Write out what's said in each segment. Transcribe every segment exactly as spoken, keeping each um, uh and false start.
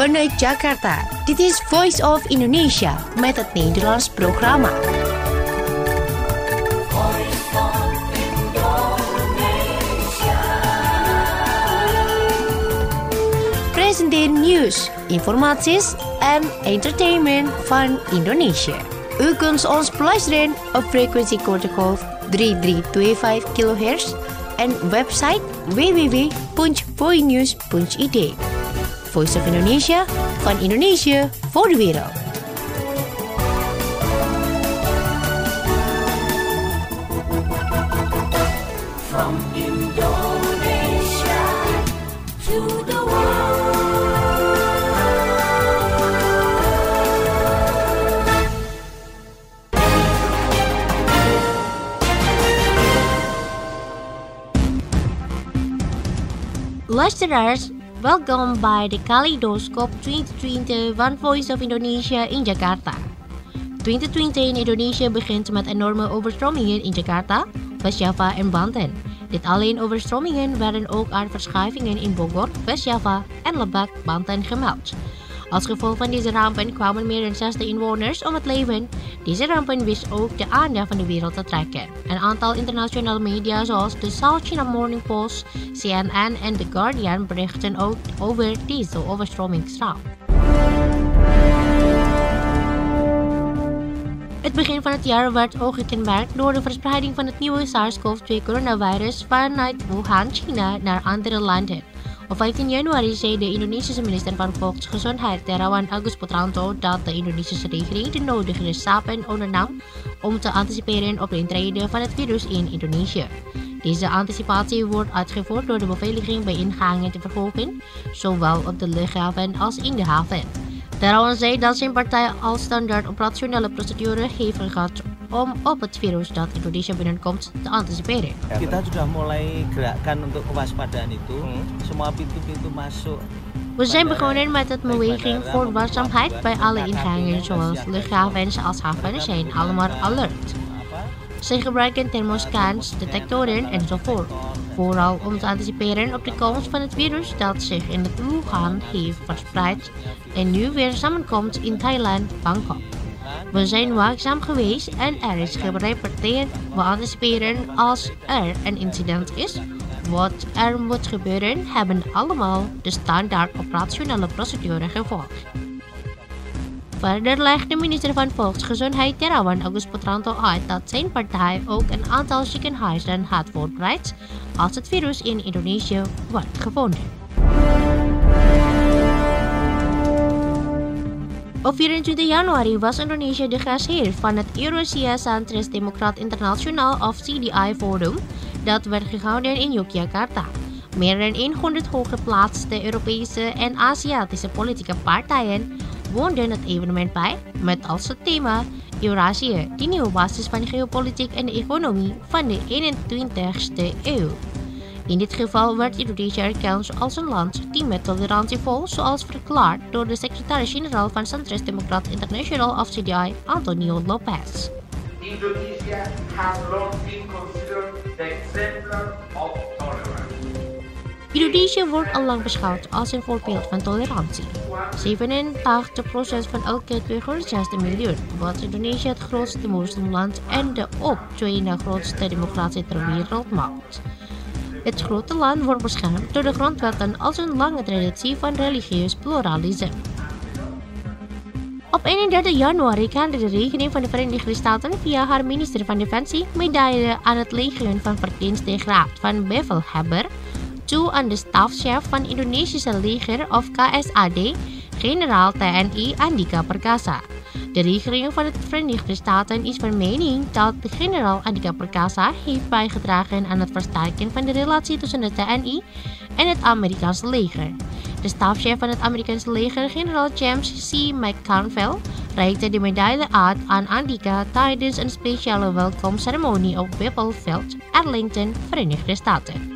Vanuit Jakarta, dit is Voice of Indonesia met het Nederlands programma. Presenteer nieuws, informaties en entertainment van Indonesia. U kunt ons beluisteren op frequentie kortegolf drie drie twee vijf kilohertz en website w w w punt voinews punt i d. Voice of Indonesia, van Indonesië voor de wereld. From Indonesia to the world. Luisteraars, welkom bij de Kaleidoscoop twintig twintig van Voice of Indonesia in Jakarta. twintig twintig in Indonesië begint met enorme overstromingen in Jakarta, West-Java en Banten. Dit alleen overstromingen werden ook aan verschuivingen in Bogor, West-Java en Lebak, Banten gemeld. Als gevolg van deze rampen kwamen meer dan zestig inwoners om het leven. Deze rampen wist ook de aandacht van de wereld te trekken. Een aantal internationale media zoals de South China Morning Post, C N N en The Guardian berichten ook over deze overstromingsramp. Het begin van het jaar werd ook gekenmerkt door de verspreiding van het nieuwe SARS-CoV twee coronavirus vanuit Wuhan, China naar andere landen. Op vijftien januari zei de Indonesische minister van Volksgezondheid Terawan Agus Putranto dat de Indonesische regering de nodige stappen ondernam om te anticiperen op de intrede van het virus in Indonesië. Deze anticipatie wordt uitgevoerd door de beveiliging bij ingangen te verhogen, zowel op de luchthaven als in de haven. Terawan zei dat zijn partij als standaard operationele procedure heeft gehad om op het virus dat Indonesia binnenkomt te anticiperen. Kita sudah mulai gerakan untuk kewaspadaan itu. Semua pintu-pintu masuk. We zijn begonnen met het beweging voor waakzaamheid bij alle ingangen, zoals luchthavens als havens zijn allemaal alert. Ze gebruiken thermoscans, detectoren enzovoort, vooral om te anticiperen op de komst van het virus dat zich in het Wuhan heeft verspreid en nu weer samenkomt in Thailand, Bangkok. We zijn waakzaam geweest en er is gerapporteerd. We anticiperen als er een incident is. Wat er moet gebeuren, hebben allemaal de standaard operationele procedure gevolgd. Verder legt de minister van Volksgezondheid Terawan Agus Putranto uit dat zijn partij ook een aantal ziekenhuizen had voorbereid als het virus in Indonesië wordt gevonden. Op vierentwintig januari was Indonesië de gastheer van het Eurasia Centris Democrat Internationaal of C D I Forum dat werd gehouden in Yogyakarta. Meer dan honderd hooggeplaatste Europese en Aziatische politieke partijen woonden het evenement bij met als het thema Eurasia, de nieuwe basis van geopolitiek en de economie van de eenentwintigste eeuw. In dit geval werd Indonesië erkend als een land die met tolerantie vol, zoals verklaard door de secretaris-generaal van Centris Democrat International of C D I, Antonio Lopez. Indonesia has long been considered the exemplar of tolerance. Indonesië wordt al lang beschouwd als een voorbeeld van tolerantie. zevenentachtig procent van elke tweehonderdzestig miljoen was Indonesië het grootste moslimland en de op twee na grootste democratie ter wereld maakt. Het grote land wordt beschermd door de grondwetten als een lange traditie van religieus pluralisme. Op eenendertig januari kende de regering van de Verenigde Staten via haar minister van Defensie medaille aan het leger van verdienstegraad van bevelhebber toe aan de stafchef van Indonesische leger of K S A D, generaal T N I Andika Perkasa. De regering van de Verenigde Staten is van mening dat de generaal Andika Perkasa heeft bijgedragen aan het versterken van de relatie tussen het T N I en het Amerikaanse leger. De stafchef van het Amerikaanse leger, generaal James C. McConville, reikte de medaille uit aan Andika tijdens een speciale welkomstceremonie op Whipple Field, Arlington, Verenigde Staten.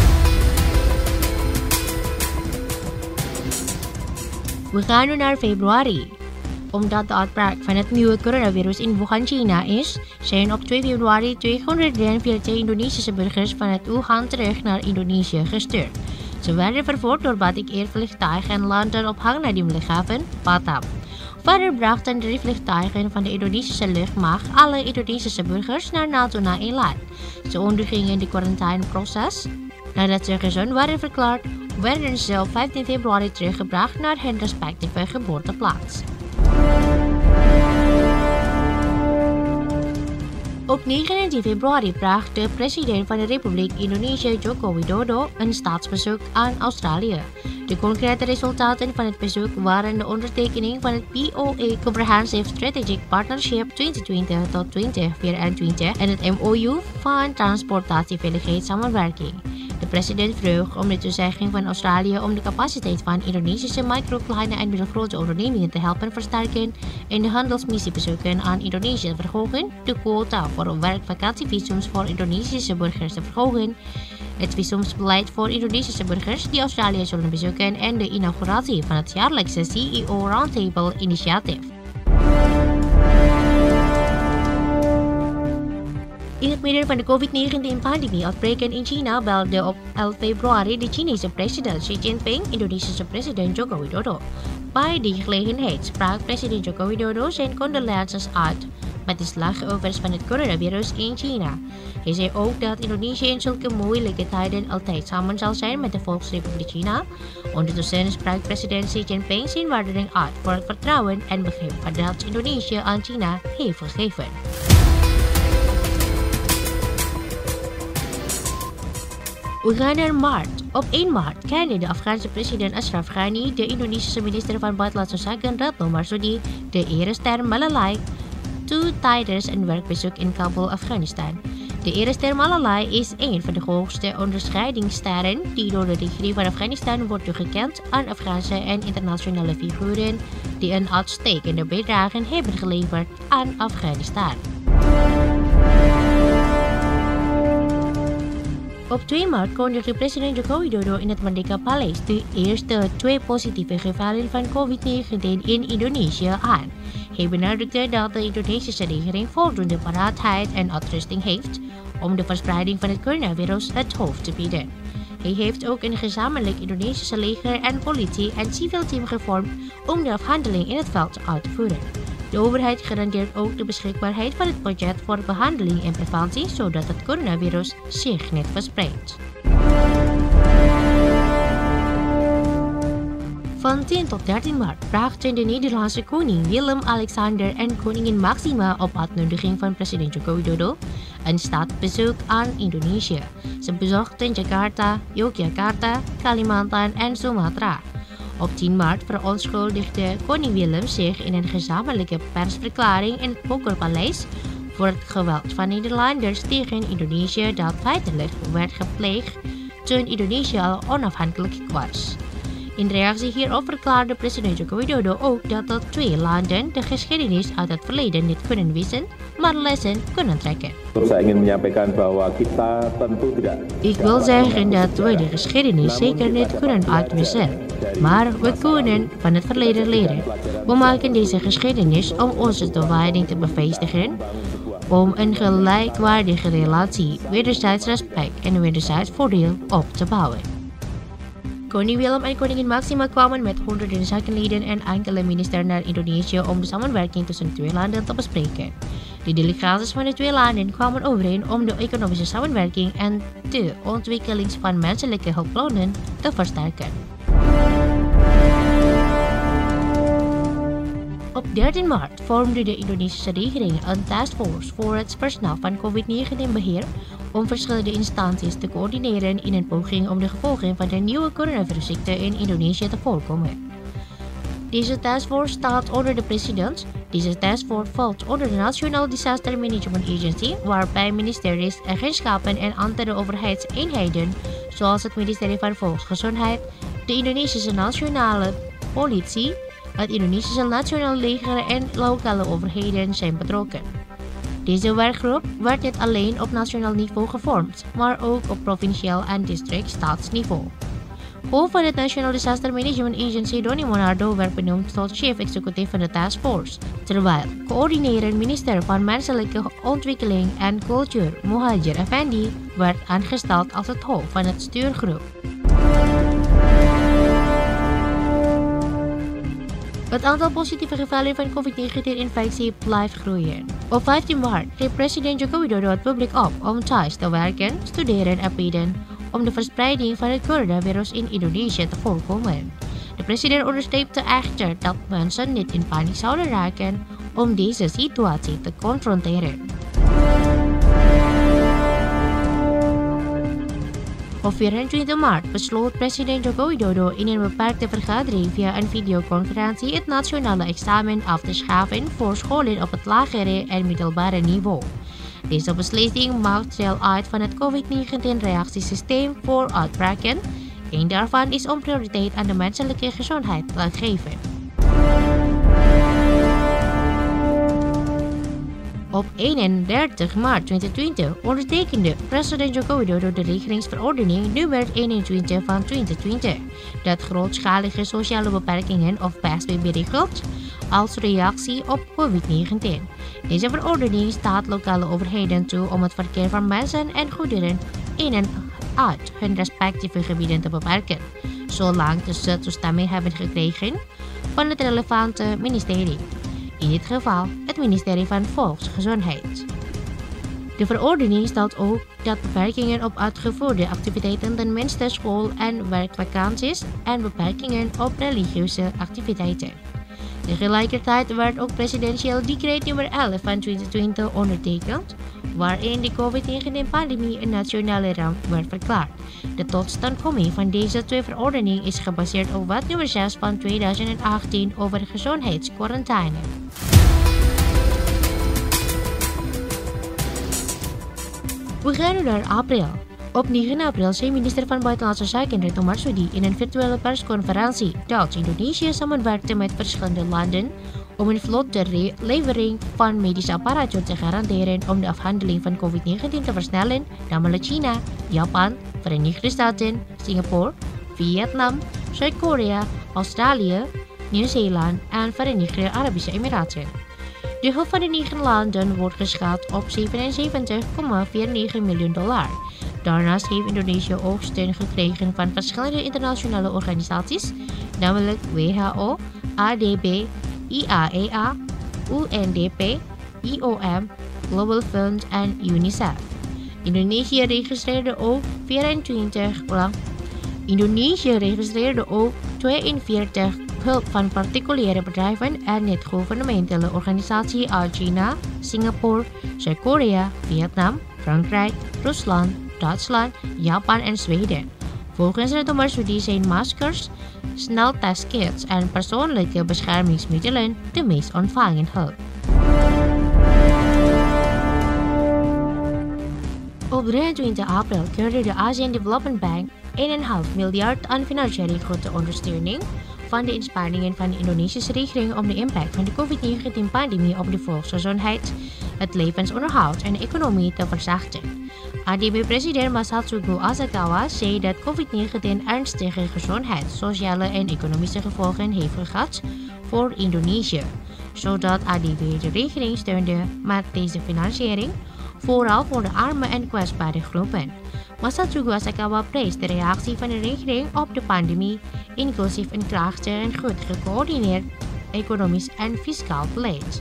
We gaan nu naar februari. Omdat de uitbraak van het nieuwe coronavirus in Wuhan, China is, zijn op twee februari tweehonderddrieënveertig Indonesische burgers van het Wuhan terug naar Indonesië gestuurd. Ze werden vervoerd door Batik Air vliegtuig en landden op Hang Nadiem luchthaven, Batam. Verder brachten drie vliegtuigen van de Indonesische luchtmacht alle Indonesische burgers naar Natuna Island. Ze ondergingen de quarantaineproces. Nadat ze gezond waren verklaard, werden ze op vijftien februari teruggebracht naar hun respectieve geboorteplaats. Op negentien februari bracht de president van de Republiek Indonesië Joko Widodo een staatsbezoek aan Australië. De concrete resultaten van het bezoek waren de ondertekening van het P O A Comprehensive Strategic Partnership twintig twintig tot twintig vierentwintig en het M O U van transportatieveiligheidssamenwerking. De president vroeg om de toezegging van Australië om de capaciteit van Indonesische micro, kleine en middelgrote ondernemingen te helpen versterken en de handelsmissiebezoeken aan Indonesië te verhogen, de quota voor werkvakantievisums voor Indonesische burgers te verhogen, het visumsbeleid voor Indonesische burgers die Australië zullen bezoeken en de inauguratie van het jaarlijkse C E O Roundtable initiatief. In het midden van de COVID negentien pandemie-uitbreken in China belde op elf februari de Chinese president Xi Jinping Indonesische president Joko Widodo. Bij die gelegenheid sprak president Joko Widodo zijn condolences uit met de slachtoffers van het coronavirus in China. Hij zei ook dat Indonesië in zulke moeilijke tijden altijd samen zal zijn met de Volksrepubliek China. Ondertussen sprak president Xi Jinping zijn waardering uit voor het vertrouwen en begrip dat Indonesië aan China heeft gegeven. We gaan naar maart. Op één maart kende de Afghaanse president Ashraf Ghani de Indonesische minister van Buitenlandse Zaken Retno Marsudi de erester Malalai toe tijdens een werkbezoek in Kabul, Afghanistan. De erester Malalai is een van de hoogste onderscheidingssterren die door de regering van Afghanistan wordt toegekend aan Afghaanse en internationale figuren die een uitstekende bijdrage hebben geleverd aan Afghanistan. Op twee maart kondigde president Joko Widodo in het Merdeka Paleis de eerste twee positieve gevallen van COVID negentien in Indonesië aan. Hij benadrukte dat de Indonesische regering voldoende paraatheid en uitrusting heeft om de verspreiding van het coronavirus het hoofd te bieden. Hij heeft ook een gezamenlijk Indonesische leger en politie en civiel team gevormd om de afhandeling in het veld uit te voeren. De overheid garandeert ook de beschikbaarheid van het budget voor behandeling en preventie, zodat het coronavirus zich niet verspreidt. Van tien tot dertien maart brachten de Nederlandse koning Willem-Alexander en koningin Maxima op uitnodiging van president Joko Widodo een staatsbezoek aan Indonesië. Ze bezochten Jakarta, Yogyakarta, Kalimantan en Sumatra. Op tien maart verontschuldigde koning Willem zich in een gezamenlijke persverklaring in het Bogorpaleis voor het geweld van Nederlanders tegen Indonesië dat feitelijk werd gepleegd toen Indonesië al onafhankelijk was. In reactie hierop verklaarde president Joko Widodo ook dat de twee landen de geschiedenis uit het verleden niet kunnen wissen, maar lessen kunnen trekken. Ik wil zeggen dat we de geschiedenis zeker niet kunnen uitwissen, maar we kunnen van het verleden leren. We maken deze geschiedenis om onze toewijding te bevestigen, om een gelijkwaardige relatie, wederzijds respect en wederzijds voordeel op te bouwen. Koning Willem en koningin Maxima kwamen met honderden zakenleden en enkele ministers naar Indonesië om de samenwerking tussen de twee landen te bespreken. De delegaties van de twee landen kwamen overeen om de economische samenwerking en de ontwikkeling van menselijke hulpbronnen te versterken. Op dertien maart vormde de Indonesische regering een taskforce voor het versnellen van COVID negentien beheer om verschillende instanties te coördineren in een poging om de gevolgen van de nieuwe coronavirusziekte in Indonesië te voorkomen. Deze taskforce staat onder de president. Deze taskforce valt onder de National Disaster Management Agency, waarbij ministeries, agentschappen en andere overheidseenheden, zoals het ministerie van Volksgezondheid, de Indonesische Nationale Politie, het Indonesische Nationale Leger en lokale overheden zijn betrokken. Deze werkgroep werd niet alleen op nationaal niveau gevormd, maar ook op provinciaal en district-staatsniveau. Hoofd van het National Disaster Management Agency Doni Monardo werd benoemd tot chief executive van de taskforce, terwijl coördinerend minister van Menselijke Ontwikkeling en Cultuur Muhadjir Effendi werd aangesteld als het hoofd van het stuurgroep. Het aantal positieve gevallen van COVID negentien-infectie blijft groeien. Op vijftien maart riep president Joko Widodo het publiek op om thuis te werken, studeren en bidden om de verspreiding van het coronavirus in Indonesië te voorkomen. De president onderstreepte echter dat mensen niet in paniek zouden raken om deze situatie te confronteren. Op vierentwintig maart besloot president Joko Widodo in een beperkte vergadering via een videoconferentie het nationale examen af te schaffen voor scholen op het lagere en middelbare niveau. Deze beslissing maakt deel uit van het COVID negentien-reactiesysteem voor uitbraken. Een daarvan is om prioriteit aan de menselijke gezondheid te geven. Op eenendertig maart tweeduizend twintig ondertekende president Joko Widodo de regeringsverordening nummer eenentwintig van tweeduizend twintig, dat grootschalige sociale beperkingen of P S B B regelt als reactie op COVID negentien. Deze verordening staat lokale overheden toe om het verkeer van mensen en goederen in en uit hun respectieve gebieden te beperken, zolang ze toestemming hebben gekregen van het relevante ministerie. In dit geval het ministerie van Volksgezondheid. De verordening stelt ook dat beperkingen op uitgevoerde activiteiten ten minste school- en werkvakanties en beperkingen op religieuze activiteiten. Tegelijkertijd werd ook presidentieel decreet nummer elf van tweeduizend twintig ondertekend, waarin de COVID negentien-pandemie een nationale ramp werd verklaard. De totstandkoming van deze twee verordeningen is gebaseerd op wet nummer zes van tweeduizend achttien over gezondheidsquarantaine. We gaan naar april. Op negen april zei minister van Buitenlandse Zaken Retno Marsudi in een virtuele persconferentie dat Indonesië samenwerkte met verschillende landen om een vlotte levering van medische apparatuur te garanderen om de afhandeling van COVID negentien te versnellen, namelijk China, Japan, Verenigde Staten, Singapore, Vietnam, Zuid-Korea, Australië, Nieuw-Zeeland en Verenigde Arabische Emiraten. De hulp van de negen landen wordt geschat op zevenenzeventig komma negenenveertig miljoen dollar. Daarnaast heeft Indonesië ook steun gekregen van verschillende internationale organisaties, namelijk W H O, A D B, I A E A, U N D P, I O M, Global Fund en UNICEF. Indonesië registreerde ook vierentwintig Indonesië registreerde ook tweeënveertig hulp van particuliere bedrijven en niet-gouvernementele organisaties uit China, Singapore, Zuid-Korea, Vietnam, Frankrijk, Rusland, Duitsland, Japan en Zweden. Volgens Retno Marsudi zijn maskers, sneltestkits en persoonlijke beschermingsmiddelen de meest ontvangen hulp. Op drieëntwintig april keurde de Asian Development Bank één komma vijf miljard aan financiële grote ondersteuning van de inspanningen van de Indonesische regering om de impact van de COVID negentien-pandemie op de volksgezondheid, het levensonderhoud en de economie te verzachten. A D B-president Masatsugu Asakawa zei dat COVID negentien ernstige gezondheids-, sociale en economische gevolgen heeft gehad voor Indonesië, zodat A D B de regering steunde met deze financiering, vooral voor de arme en kwetsbare groepen. Masatsugu Asakawa prees de reactie van de regering op de pandemie, inclusief een krachtig en goed gecoördineerd economisch en fiscaal beleid.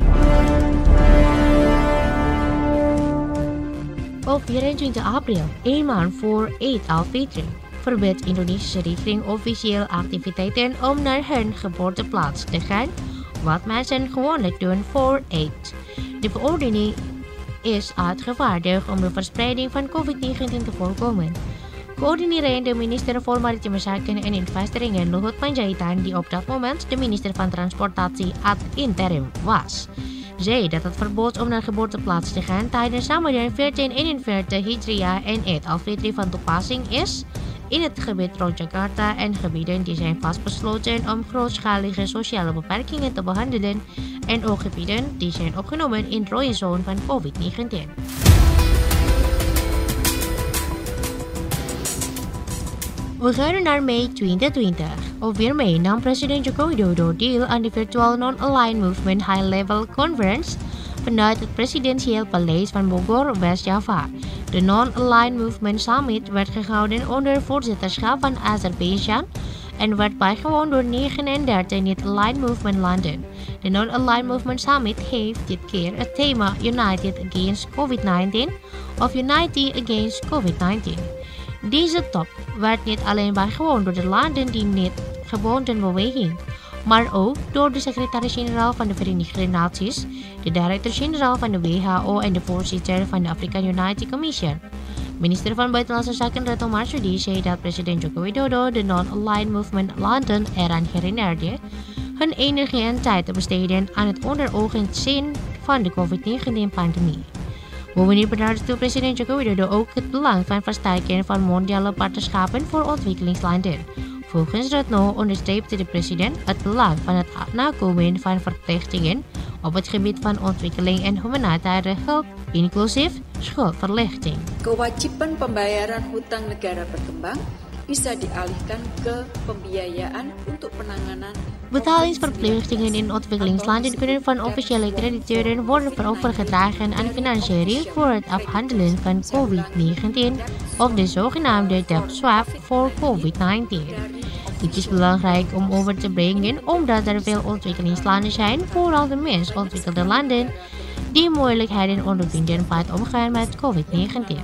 Op vierentwintig april, één maand voor Eid al-Fitr, verbiedt de Indonesische regering officieel activiteiten om naar hun geboorteplaats te gaan, wat mensen gewoonlijk doen voor Eid. De verordening is uitgevaardigd om de verspreiding van COVID negentien te voorkomen. Coördinerende minister voor Maritieme Zaken en Investeringen Luhut Panjaitan, die op dat moment de minister van Transportatie ad interim was, zei dat het verbod om naar geboorteplaats te gaan tijdens Ramadan veertien eenenveertig Hijriah en Eid al-Fitr van toepassing is in het gebied rond Jakarta en gebieden die zijn vastbesloten om grootschalige sociale beperkingen te behandelen en ook gebieden die zijn opgenomen in rode zone van COVID negentien. We gaan naar mei tweeduizend twintig. Op vier mei nam president Joko Widodo deel aan de virtual Non-Aligned Movement High-Level Conference vanuit het presidentieel paleis van Bogor, West-Java. De Non-Aligned Movement Summit werd gehouden onder voorzitterschap van Azerbeidzjan en werd bijgewoond door negenendertig niet-aligned movement landen. De Non-Aligned Movement Summit heeft dit keer het thema United Against COVID negentien of Unity Against COVID negentien. Deze top werd niet alleen bijgewoond door de landen die niet gebonden beweging, maar ook door de secretaris-generaal van de Verenigde Naties, de directeur-generaal van de W H O en de voorzitter van de African Unity Commission. Minister van Buitenlandse Zaken Retno Marsudi zei dat president Joko Widodo de Non-Aligned Movement landen eraan herinnerde hun energie en tijd te besteden aan het onder ogen zien van de COVID negentien pandemie. Bovendien benadrukte president Joko Widodo ook het belang van versterken van mondiale partnerschappen voor ontwikkelingslanden. Volgens Retno onderstreepte de president het belang van het nakomen van verplichtingen op het gebied van ontwikkeling en humanitaire hulp, inclusief schuldverlichting. Kewajiban pembayaran hutang negara berkembang bisa dialihkan ke pembiayaan untuk penanganan. Betalingsverplichtingen in ontwikkelingslanden kunnen van officiële crediteuren worden overgedragen aan financiering voor het afhandelen van COVID negentien of de zogenaamde debt swap voor COVID negentien. Dit is belangrijk om over te brengen omdat er veel ontwikkelingslanden zijn, vooral de minst ontwikkelde landen, die moeilijkheden ondervinden bij het omgaan met COVID negentien.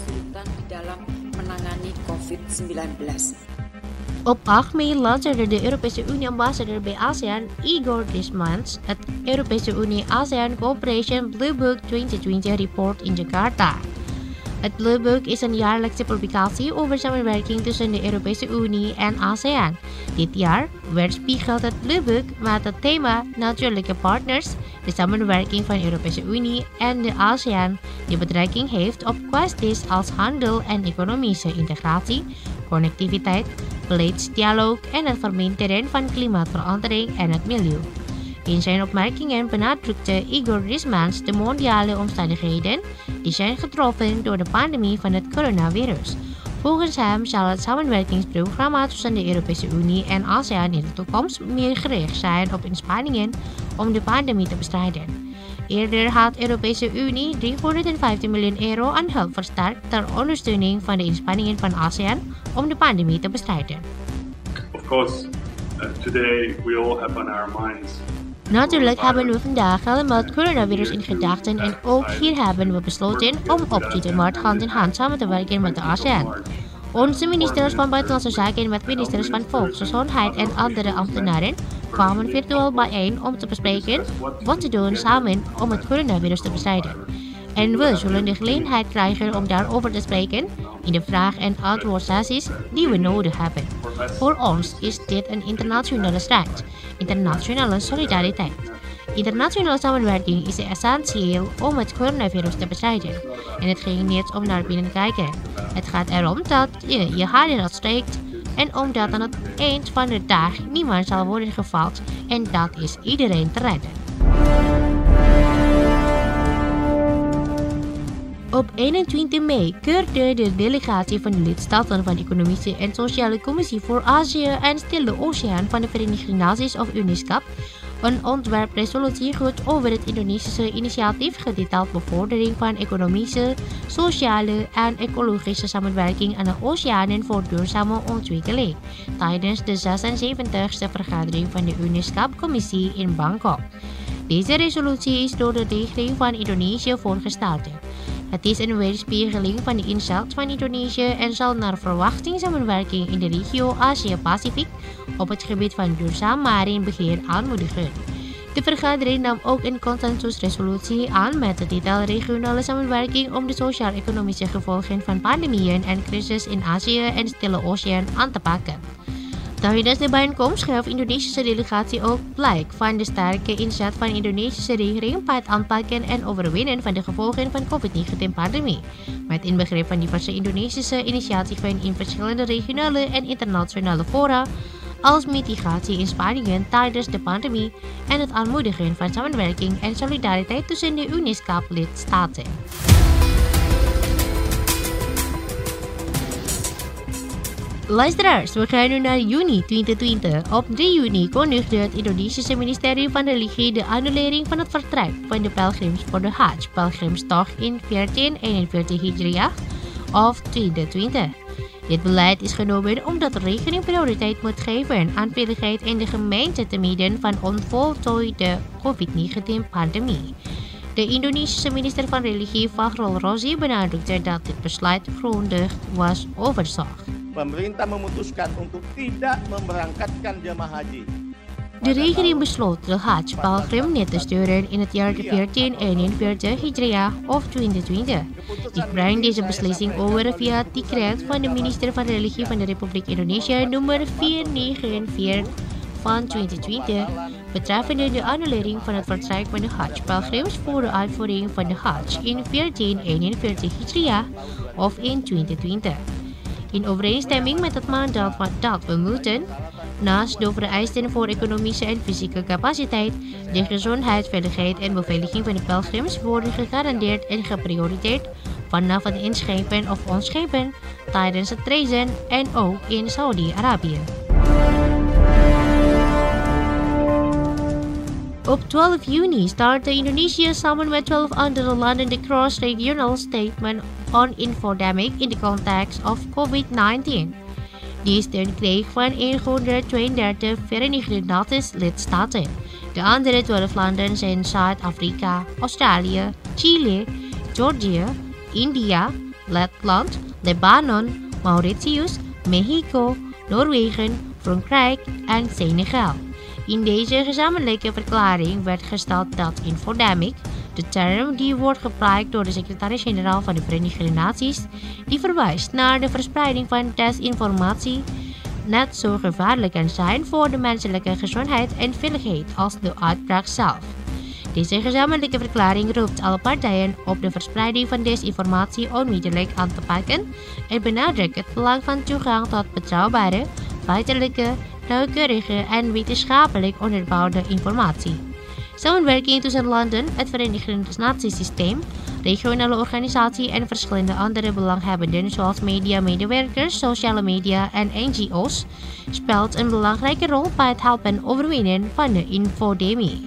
Op acht mei lanceerde de Europese Unie-ambassadeur bij ASEAN, Igor Rismans, het Europese Unie-ASEAN Cooperation Blue Book twintig twintig report in Jakarta. Het Blue Book is een jaarlijkse publicatie over samenwerking tussen de Europese Unie en ASEAN. Dit jaar weerspiegelt het Blue Book met het thema Natuurlijke Partners, de samenwerking van de Europese Unie en de ASEAN die betrekking heeft op kwesties als handel en economische integratie, connectiviteit, beleidsdialoog en het verminderen van klimaatverandering en het milieu. In zijn opmerkingen benadrukte Igor Rismans de mondiale omstandigheden die zijn getroffen door de pandemie van het coronavirus. Volgens hem zal het samenwerkingsprogramma tussen de Europese Unie en ASEAN in de toekomst meer gericht zijn op inspanningen om de pandemie te bestrijden. Eerder had de Europese Unie driehonderdvijftien miljoen euro aan hulp versterkt ter ondersteuning van de inspanningen van ASEAN om de pandemie te bestrijden. Of course, uh, today we all have on our minds. Natuurlijk hebben we vandaag allemaal het coronavirus in gedachten en ook hier hebben we besloten om op dit maart hand in hand samen te werken met de ASEAN. Onze ministers van Buitenlandse Zaken met ministers van Volksgezondheid en andere ambtenaren kwamen virtueel bijeen om te bespreken wat te doen samen om het coronavirus te bestrijden. En we zullen de gelegenheid krijgen om daarover te spreken in de vraag- en antwoordsessies die we nodig hebben. Voor ons is dit een internationale strijd, internationale solidariteit. Internationale samenwerking is essentieel om het coronavirus te bestrijden. En het ging niet om naar binnen te kijken. Het gaat erom dat je je handen uitsteekt en omdat aan het eind van de dag niemand zal worden gevallen en dat is iedereen te redden. Op eenentwintig mei keurde de delegatie van de lidstaten van de Economische en Sociale Commissie voor Azië en Stille Oceaan van de Verenigde Naties of UNESCAP een ontwerpresolutie goed over het Indonesische initiatief getiteld Bevordering van economische, sociale en ecologische samenwerking aan de oceanen voor duurzame ontwikkeling tijdens de zesenzeventigste vergadering van de UNESCAP-commissie in Bangkok. Deze resolutie is door de regering van Indonesië voorgesteld. Het is een weerspiegeling van de inzet van Indonesië en zal naar verwachting samenwerking in de regio Azië-Pacific op het gebied van duurzaam marijn beheer aanmoedigen. De vergadering nam ook een consensusresolutie aan met de titel Regionale samenwerking om de sociaal-economische gevolgen van pandemieën en crisis in Azië en Stille Oceaan aan te pakken. Tijdens de bijeenkomst gaf de Indonesische delegatie ook blijk van de sterke inzet van de Indonesische regering bij het aanpakken en overwinnen van de gevolgen van COVID negentien pandemie, met inbegrip van diverse Indonesische initiatieven in verschillende regionale en internationale fora, als mitigatie-inspanningen tijdens de pandemie en het aanmoedigen van samenwerking en solidariteit tussen de UNESCAP-lidstaten. Luisteraars, we gaan nu naar juni twintig twintig. Op drie juni kondigde het Indonesische ministerie van Religie de annulering van het vertrek van de pelgrims voor de Hajj, pelgrimstocht in veertien eenenveertig Hijriah of twintig twintig. Dit beleid is genomen omdat de regering prioriteit moet geven aan veiligheid in de gemeente te midden van onvoltooide COVID negentien pandemie. De Indonesische minister van Religie Fakhrul Razi benadrukte dat dit besluit grondig was overzag. Pemerintah memutuskan untuk tidak memberangkatkan jemaah haji. De regering besloot de Hajj-pelgrim niet te sturen in het jaar veertien eenenveertig Hijriah of twintig twintig. Ik breng deze beslissing over via het decreet van de minister van Religie van de Republiek Indonesië nummer vierhonderdvier van twintig twintig betreffende de annulering van het vertrek van de Hajj-pelgrims voor de uitvoering van de Hajj in veertien eenenveertig Hijriah of in twintig twintig. In overeenstemming met het mandaat dat we moeten, naast de vereisten voor economische en fysieke capaciteit, de gezondheid, veiligheid en beveiliging van de pelgrims worden gegarandeerd en geprioriteerd vanaf het inschepen of ontschepen tijdens het reizen en ook in Saudi-Arabië. Op twaalf juni startte Indonesië samen met twaalf andere landen de Cross-Regional Statement on Infodemic in the context of COVID negentien. Die steun kreeg van honderdtweeëndertig Verenigde Naties lidstaten. De andere twaalf landen zijn Zuid-Afrika, Australië, Chile, Georgië, India, Letland, Libanon, Mauritius, Mexico, Noorwegen, Frankrijk en Senegal. In deze gezamenlijke verklaring werd gesteld dat infodemic, de term die wordt gebruikt door de secretaris-generaal van de Verenigde Naties, die verwijst naar de verspreiding van desinformatie, net zo gevaarlijk kan zijn voor de menselijke gezondheid en veiligheid als de uitbraak zelf. Deze gezamenlijke verklaring roept alle partijen op de verspreiding van desinformatie onmiddellijk aan te pakken en benadrukt het belang van toegang tot betrouwbare, feitelijke, nauwkeurige en wetenschappelijk onderbouwde informatie. Samenwerking tussen landen, het Verenigde Naties systeem, regionale organisatie en verschillende andere belanghebbenden zoals mediamedewerkers, sociale media en N G O's speelt een belangrijke rol bij het helpen overwinnen van de infodemie.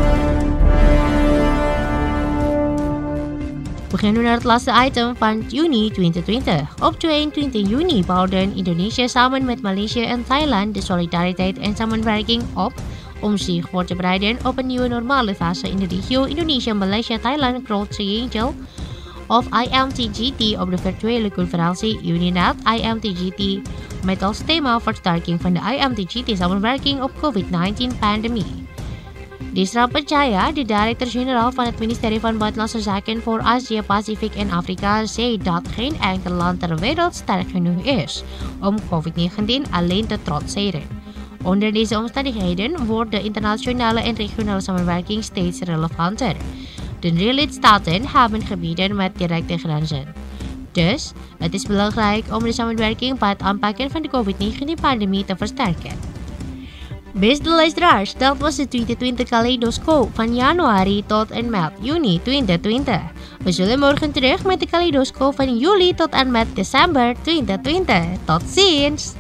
We gaan nu naar het laatste item van juni twintig twintig. Op tweeëntwintig juni bouwden Indonesië samen met Maleisië en Thailand de solidariteit en samenwerking op om zich voor te bereiden op een nieuwe normale fase in de regio Indonesia-Malaysia-Thailand Growth Triangle of I M T G T op de virtuele conferentie UNINAT I M T G T met als thema versterking van de I M T G T samenwerking op COVID negentien pandemie. Desra Percaya, de directeur-generaal van het ministerie van Buitenlandse Zaken voor Azië, Pacific en Afrika, zei dat geen enkel land ter wereld sterk genoeg is om COVID negentien alleen te trotseren. Onder deze omstandigheden wordt de internationale en regionale samenwerking steeds relevanter. De drie lidstaten hebben gebieden met directe grenzen. Dus, het is belangrijk om de samenwerking bij het aanpakken van de COVID negentien pandemie te versterken. Beste luisteraars, dat was de twintig twintig Kaleidoscoop van januari tot en met juni twintig twintig. We zullen morgen terug met de Kaleidoscoop van juli tot en met december twintig twintig. Tot ziens!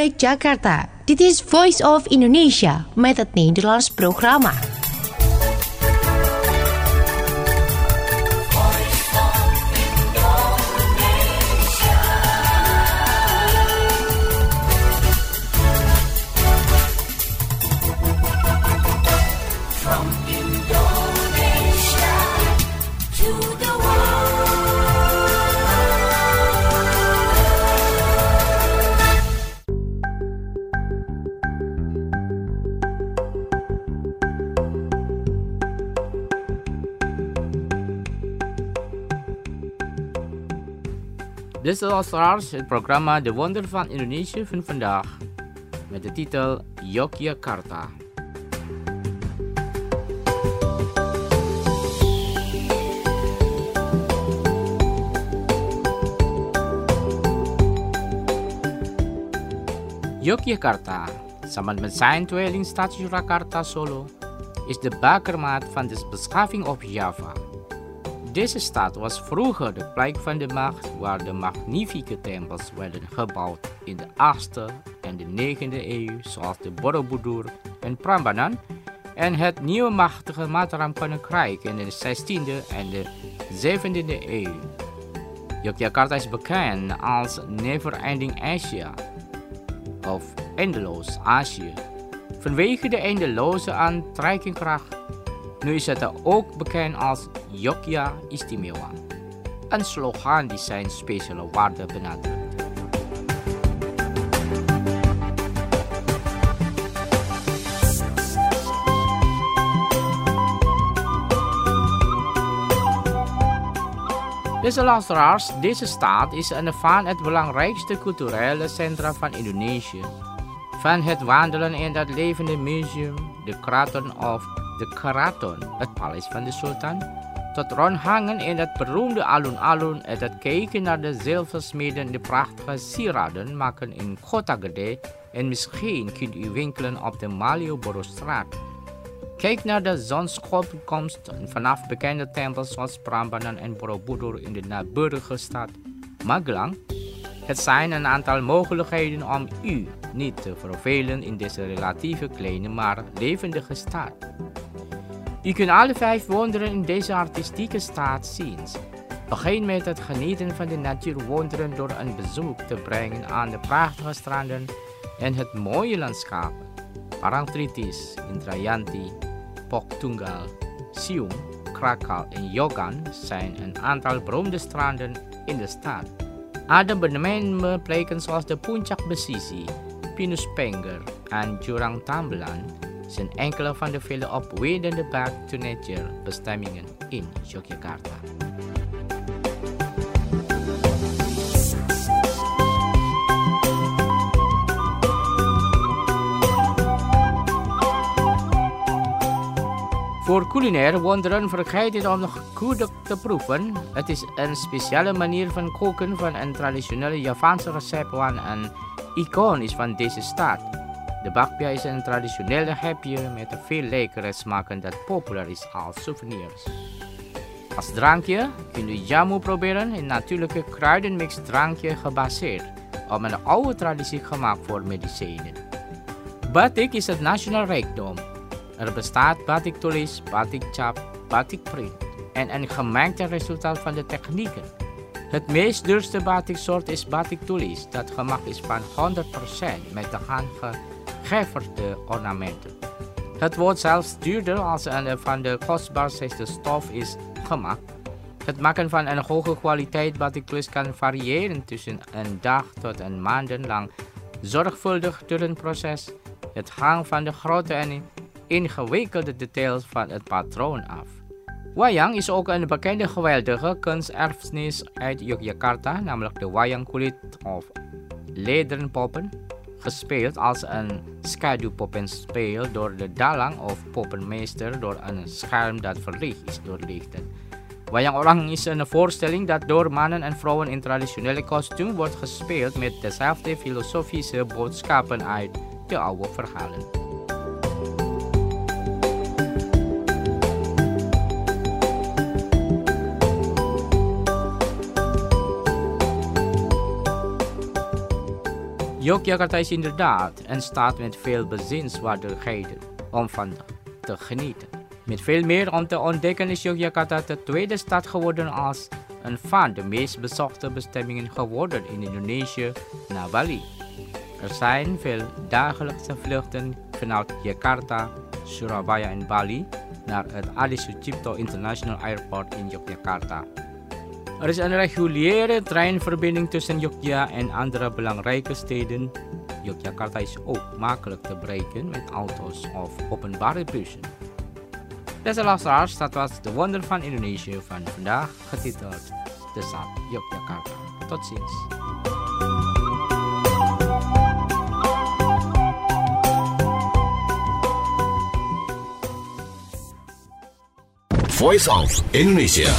vanuit Jakarta. Dit is Voice of Indonesia met het Nederlands programma. Dit is luisteraars het programma De Wonder van Indonesië van vandaag met de titel Yogyakarta. Yogyakarta, samen met zijn tweelingstad Surakarta Solo, is de bakermat van de beschaving op Java. Deze stad was vroeger de plek van de macht waar de magnifieke tempels werden gebouwd in de achtste en de negende eeuw, zoals de Borobudur en Prambanan, en het nieuwe machtige Mataram Koninkrijk in de zestiende en de zeventiende eeuw. Yogyakarta is bekend als Never Ending Asia of Eindeloos Azië, vanwege de eindeloze aantrekkingskracht. Nu is het ook bekend als Yogya Istimewa, een slogan die zijn speciale waarde benadrukt. Deze luisteraars, deze stad is een van het belangrijkste culturele centra van Indonesië. Van het wandelen in dat levende museum, de kraton of de Keraton, het paleis van de sultan, tot rondhangen in het beroemde alun-alun en het kijken naar de zilversmeden die prachtige sieraden maken in Kota Gede, en misschien kunt u winkelen op de Malioboro-straat. Kijk naar de zonsopkomst vanaf bekende tempels zoals Prambanan en Borobudur in de naburige stad Magelang. Het zijn een aantal mogelijkheden om u niet te vervelen in deze relatieve kleine maar levendige stad. U kunt alle vijf wonderen in deze artistieke stad zien. Begin met het genieten van de natuurwonderen door een bezoek te brengen aan de prachtige stranden en het mooie landschap. Parangtritis, Indrayanti, Pok-Tunggal, Siung, Krakal en Yogan zijn een aantal beroemde stranden in de stad. Adembenemende plekken zoals de Puncak Besisi, Pinus Penger en Jurang Tambelan zijn enkele van de vele opwindende back to nature bestemmingen in Yogyakarta. Voor culinaire wonderen vergeet het om nog gudeg te proeven. Het is een speciale manier van koken van een traditionele Javaanse recept wat een icoon is van deze stad. De bakpia is een traditionele hapje met veel lekkere smaken dat populair is als souvenirs. Als drankje kunt u jamu proberen, een natuurlijke kruidenmix drankje gebaseerd op een oude traditie gemaakt voor medicijnen. Batik is het nationaal rijkdom. Er bestaat batik tulis, batik cap, batik print en een gemengd resultaat van de technieken. Het meest duurste batiksoort is batik tulis, dat gemaakt is van honderd procent met de hand gegeverde ornamenten. Het wordt zelfs duurder als een van de kostbaarste stof is gemaakt. Het maken van een hoge kwaliteit batik tulis kan variëren tussen een dag tot een maanden lang zorgvuldig durend proces. Het hangt van de grootte en ingewikkelde details van het patroon af. Wayang is ook een bekende geweldige kunsterfenis uit Yogyakarta, namelijk de wayang kulit of lederen poppen, gespeeld als een schaduwpoppenspel door de dalang of poppenmeester door een scherm dat verlicht is door lichten. Wayang orang is een voorstelling dat door mannen en vrouwen in traditionele kostuum wordt gespeeld met dezelfde filosofische boodschappen uit de oude verhalen. Yogyakarta is inderdaad een stad met veel bezienswaardigheden om van te genieten. Met veel meer om te ontdekken is Yogyakarta de tweede stad geworden als een van de meest bezochte bestemmingen geworden in Indonesië na Bali. Er zijn veel dagelijkse vluchten vanuit Jakarta, Surabaya en Bali naar het Adi Sucipto International Airport in Yogyakarta. Er is een reguliere treinverbinding tussen Jogja en andere belangrijke steden. Yogyakarta is ook makkelijk te bereiken met auto's of openbare bussen. Beste luisteraars, dat was de wonder van Indonesië van vandaag, getiteld De Stad Yogyakarta. Tot ziens. Voice of Indonesia.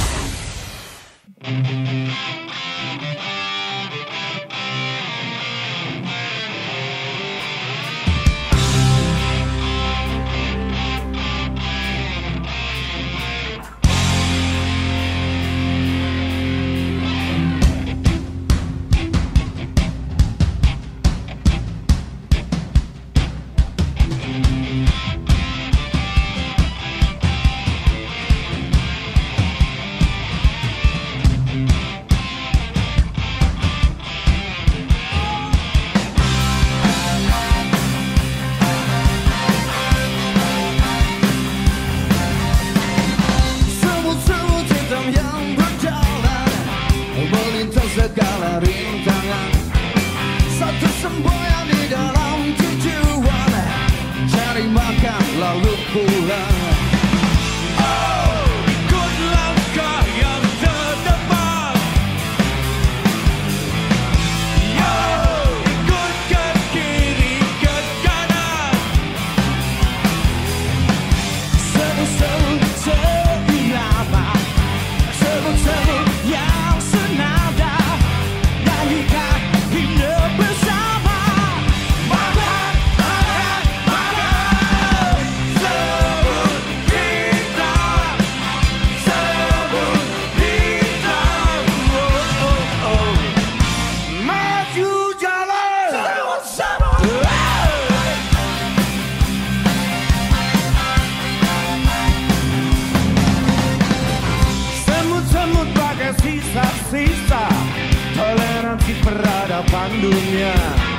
Dunia,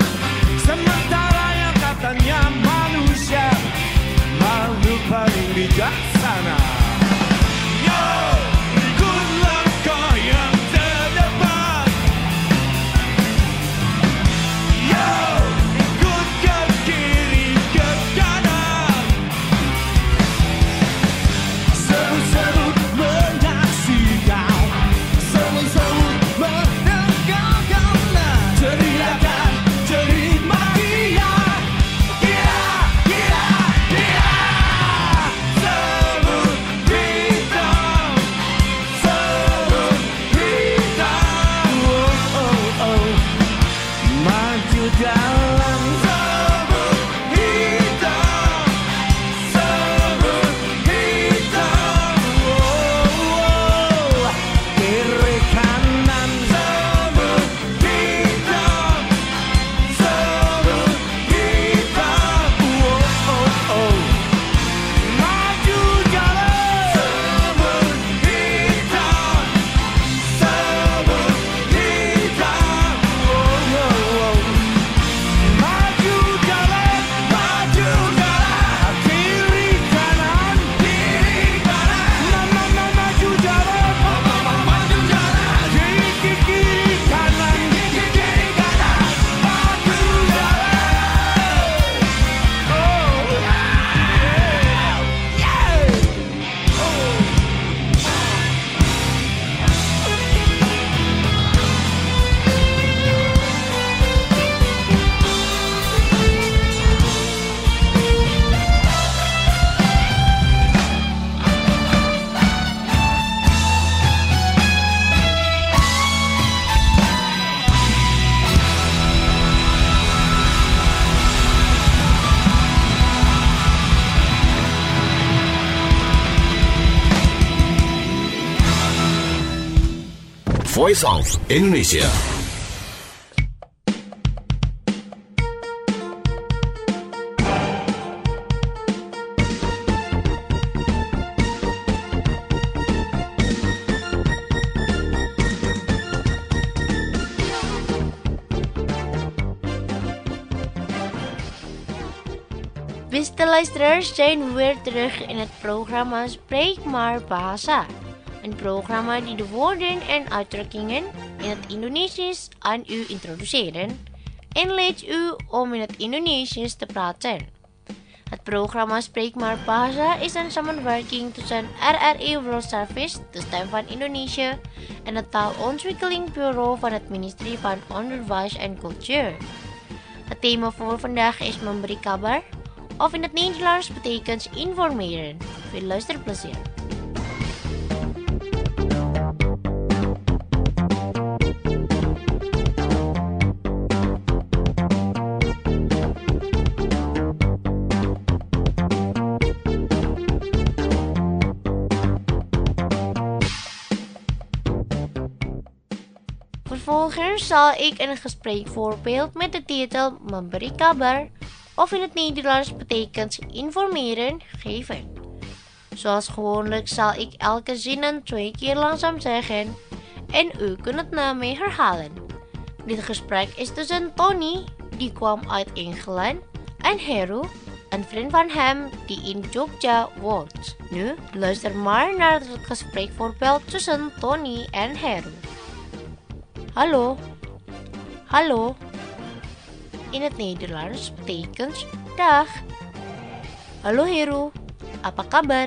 sementara yang katanya manusia makhluk paling bijaksana. Yo, ikutlah kau yang terdepan. Yo, ikut ke kiri ke kanan. Sebut-sebut menyaksikan, sebut-sebut mendengarkan. Teriakan jerit makia, kira, kira, kira. Sebut hitam, sebut hitam. Oh, oh, oh. Maju jalan. Sebut hitam, sebut hitam. Oh, oh. Kiri kanan. Sebut hitam, sebut hitam. Oh, oh, oh. Maju jalan. Sebut hitam, sebut hitam. Oh, oh, oh. Maju jalan, maju jalan. Kiri kanan, kiri kanan. Mama, mama, maju jalan. Mama, mama, maju jalan. Kiri, kiri, kiri kanan, kiri, kiri kanan. Maju jalan. Oh, yeah, yeah. Oh. Voice of Indonesia. Beste luisteraars, zijn we weer terug in het programma Spreek maar Bahasa. Een programma die de woorden en uitdrukkingen in het Indonesisch aan u introduceren en leert u om in het Indonesisch te praten. Het programma Spreek maar Bahasa is een samenwerking tussen R R I World Service, de Stem van Indonesië, en het Taalontwikkelingsbureau van het Ministerie van Onderwijs en Cultuur. Het thema voor vandaag is memberi kabar, of in het Nederlands betekent informeren. Veel luisterplezier. Vervolgens zal ik een gesprek voorbeeld met de titel memberi kabar, of in het Nederlands betekent informeren, geven. Zoals gewoonlijk zal ik elke zinnen twee keer langzaam zeggen en u kunt het na mij herhalen. Dit gesprek is tussen Tony, die kwam uit Engeland, en Heru, een vriend van hem die in Jogja woont. Nu luister maar naar het gesprekvoorbeeld tussen Tony en Heru. Hallo, hallo. In het Nederlands betekent dag. Hallo Heru, apa kabar?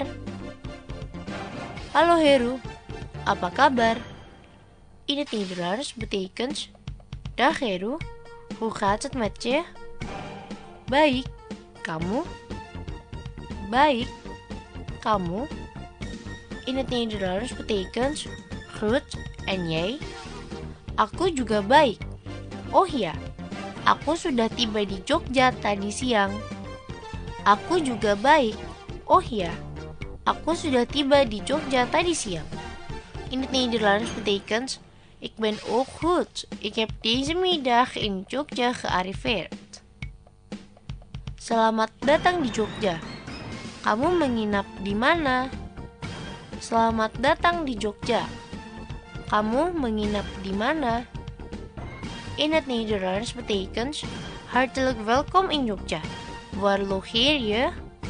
Hallo Heru, apa kabar? In het Nederlands betekent dag Heru, hoe gaat het met je? Baik, kamu? Baik, kamu? In het Nederlands betekent goed, en jij? Aku juga baik. Oh ya, aku sudah tiba di Jogja tadi siang. Aku juga baik. Oh ya, aku sudah tiba di Jogja tadi siang. In het Nederlands betekent ik ben ook goed. Ik heb deze middag in Jogja gearriveerd. Selamat datang di Jogja. Kamu menginap di mana? Selamat datang di Jogja. Kamu menginap di mana? In het Nederlands betekent hartelijk welkom in Jogja. Waar logeer je?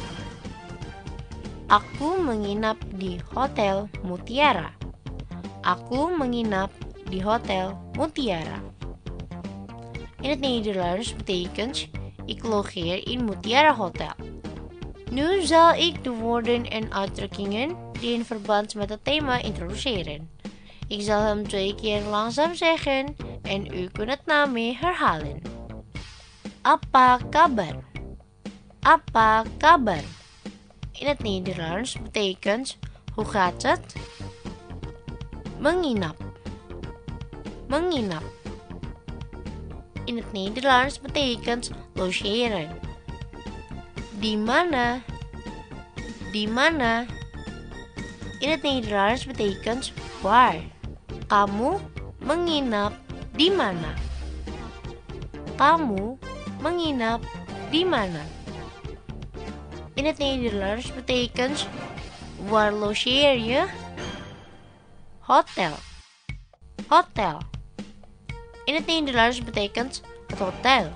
Aku menginap di Hotel Mutiara. Aku menginap di Hotel Mutiara. In het Nederlands betekent ik logeer in Mutiara Hotel. Nu zal ik de woorden en uitdrukkingen die in verband met het thema introduceren. Ik zal hem twee keer langzaam zeggen en u kunt het na mij herhalen. Apa kabar? Apa kabar? In het Nederlands betekent hoe gaat het? Menginap. Menginap. In het Nederlands betekent logeren. Di mana? Di mana? In het Nederlands betekent waar. Kamu menginap di mana? Kamu menginap di mana? In het Nederlands betekent waar logeer je? Hotel. Hotel. In het Nederlands betekent het hotel.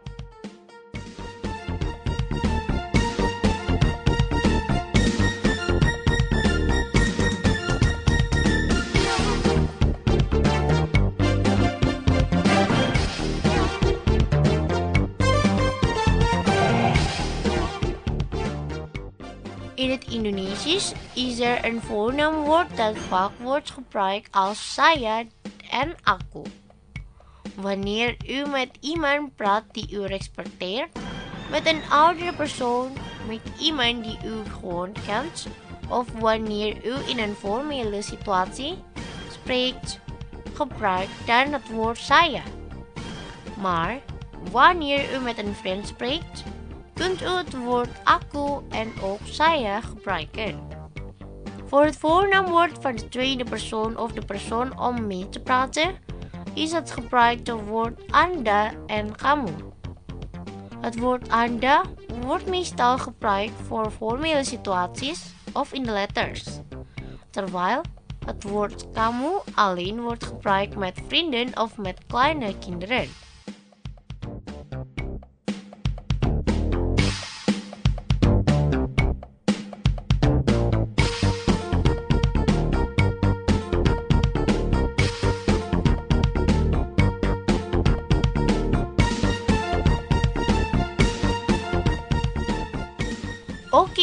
In het Indonesisch is er een voornaamwoord dat vaak wordt gebruikt als saya en aku. Wanneer u met iemand praat die u respecteert, met een oudere persoon, met iemand die u gewoon kent, of wanneer u in een formele situatie spreekt, gebruikt dan het woord saya. Maar wanneer u met een vriend spreekt, kunt u het woord aku en ook saya gebruiken. Voor het voornaamwoord van de tweede persoon of de persoon om mee te praten, is het gebruikte woord anda en kamu. Het woord anda wordt meestal gebruikt voor formele situaties of in de letters, terwijl het woord kamu alleen wordt gebruikt met vrienden of met kleine kinderen.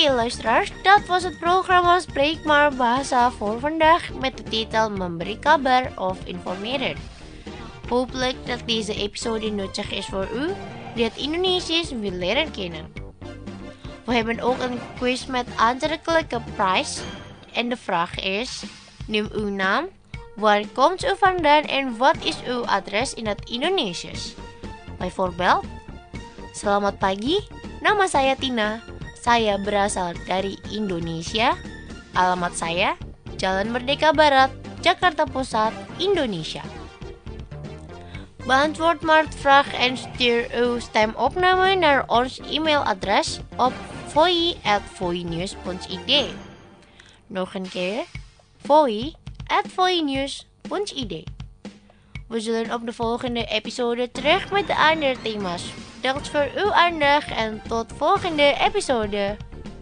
Oké luisteraars, dat was het programma Spreek maar Bahasa voor vandaag met de titel Memberi Kabar of Informeren. Hopelijk dat deze episode nuttig is voor u die het Indonesisch wil leren kennen. We hebben ook een quiz met aantrekkelijke prijs en de vraag is: neem uw naam, waar komt u vandaan en wat is uw adres in het Indonesisch? Bijvoorbeeld, selamat pagi, nama saya Tina. Saya berasal dari Indonesia. Alamat saya, Jalan Merdeka Barat, Jakarta Pusat, Indonesia. Beantwoord maar de vraag en stuur uw stemopname naar ons e-mailadres op voi at voinews punt i d. Nog een keer, voi at voinews punt i d. We zullen op de volgende episode terug met de andere thema's. Bedankt voor uw aandacht en tot volgende episode.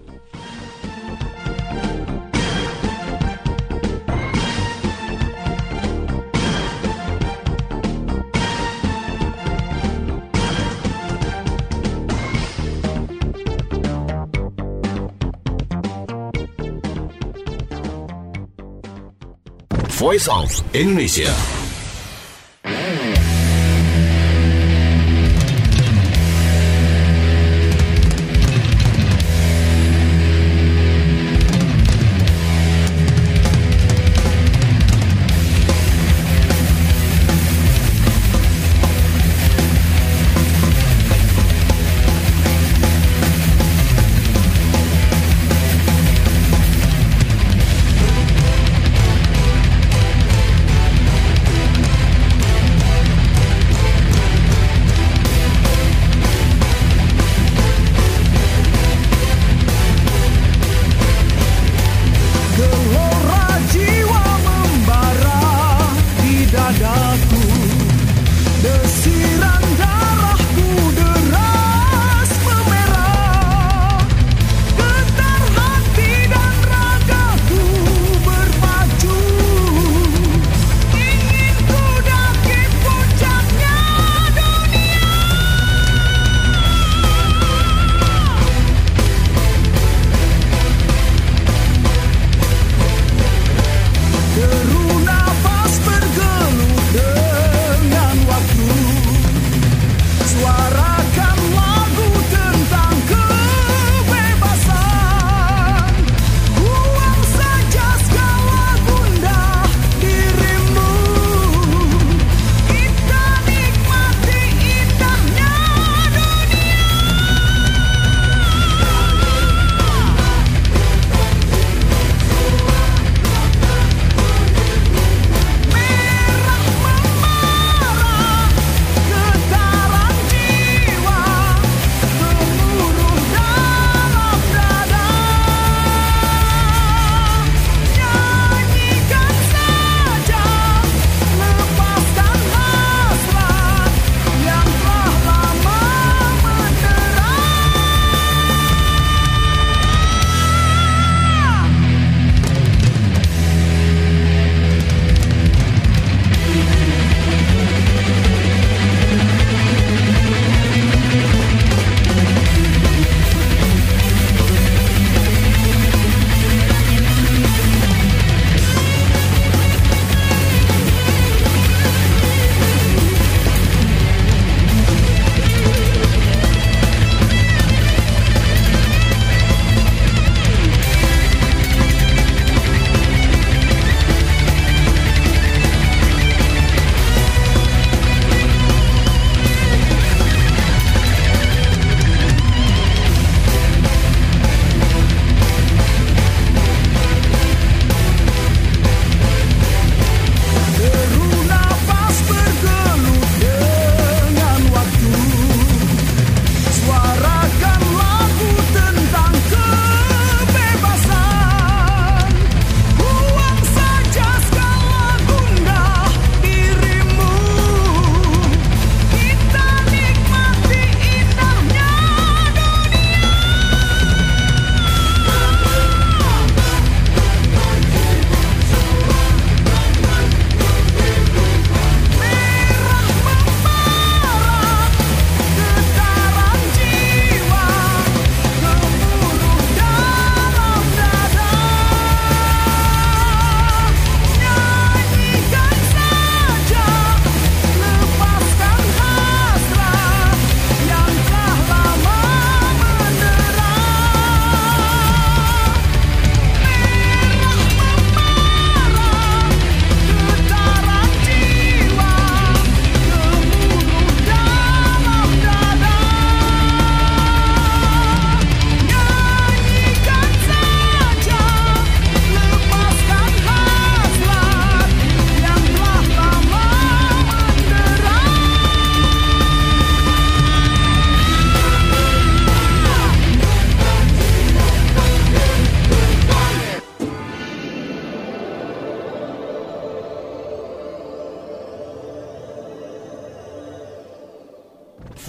Voice of Indonesia.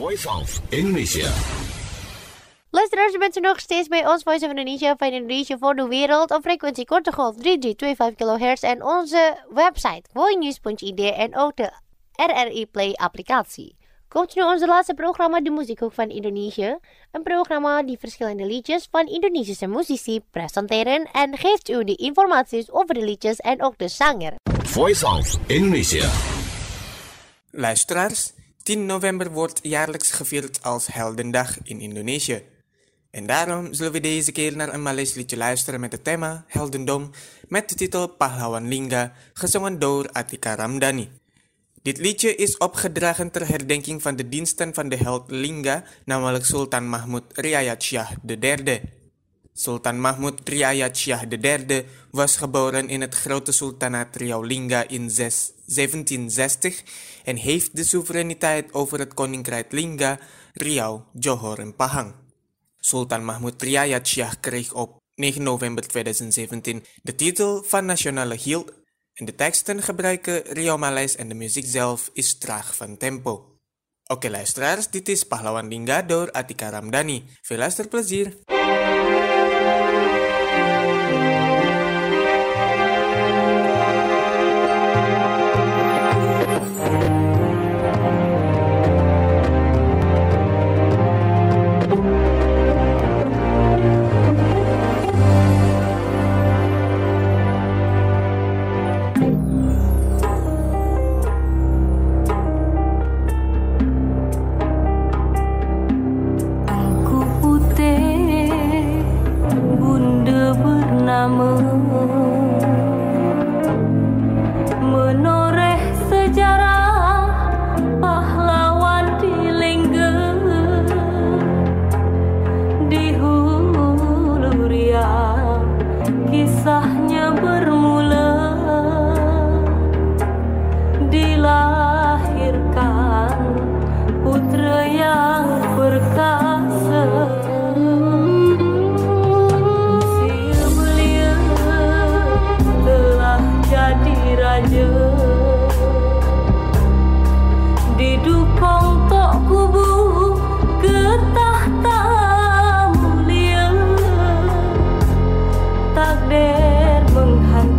Voice of Indonesia. Luisteraars, u bent er nog steeds bij ons Voice of Indonesia van Indonesia voor de wereld op frequentie korte golf drie drie twee vijf kilohertz en onze website voinews punt i d en ook de R R I Play applicatie. Komt nu onze laatste programma, de Muziekhoek van Indonesië. Een programma die verschillende liedjes van Indonesische muzici presenteren en geeft u de informaties over de liedjes en ook de zanger. Voice of Indonesia. Luisteraars, tien november wordt jaarlijks gevierd als Heldendag in Indonesië. En daarom zullen we deze keer naar een Maleis liedje luisteren met het thema Heldendom met de titel Pahlawan Lingga, gezongen door Atika Ramdhani. Dit liedje is opgedragen ter herdenking van de diensten van de held Lingga, namelijk Sultan Mahmud Riayat Shah de derde. Sultan Mahmud Riayat Shah de derde was geboren in het grote sultanaat Riau Lingga in zeventienzestig en heeft de soevereiniteit over het koninkrijk Lingga, Riau, Johor en Pahang. Sultan Mahmud Riayat Shah kreeg op negen november tweeduizend zeventien de titel van nationale hield en de teksten gebruiken Riau Maleis en de muziek zelf is traag van tempo. Oké luisteraars, dit is Pahlawan Lingga door Atika Ramdhani. Veel luisterplezier! Menoreh sejarah pahlawan di Lingga, di hulu Riau kisahnya bermula, dilahirkan putra yang perkasa. Raja didukung tok kubu ke tahta mulia, takdir menghantar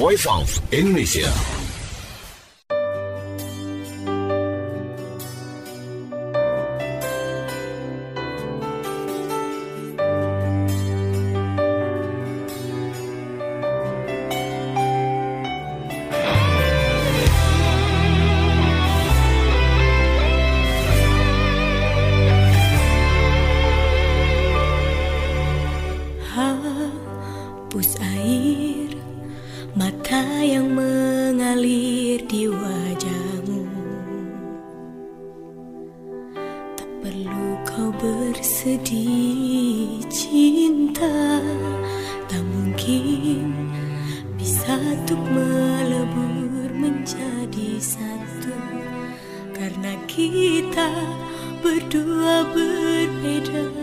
Voice of Indonesia. Hapus air mata yang mengalir di wajahmu. Tak perlu kau bersedih cinta, tak mungkin bisa untuk melebur menjadi satu, karena kita berdua berbeda.